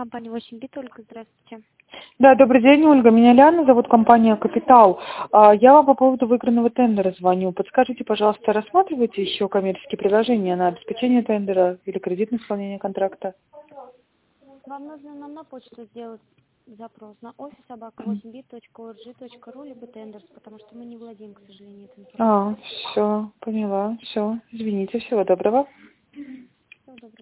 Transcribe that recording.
компания 8-бит. Ольга, здравствуйте. Да, добрый день, Ольга. Меня Лиана зовут, компания «Капитал». Я вам по поводу выигранного тендера звоню. Подскажите, пожалуйста, рассматриваете еще коммерческие предложения на обеспечение тендера или кредитное исполнение контракта? Вам нужно нам на почту сделать запрос на office@8bit.org.ru либо тендерс, потому что мы не владеем, к сожалению, этой информацией. Все, поняла. Все, извините, всего доброго.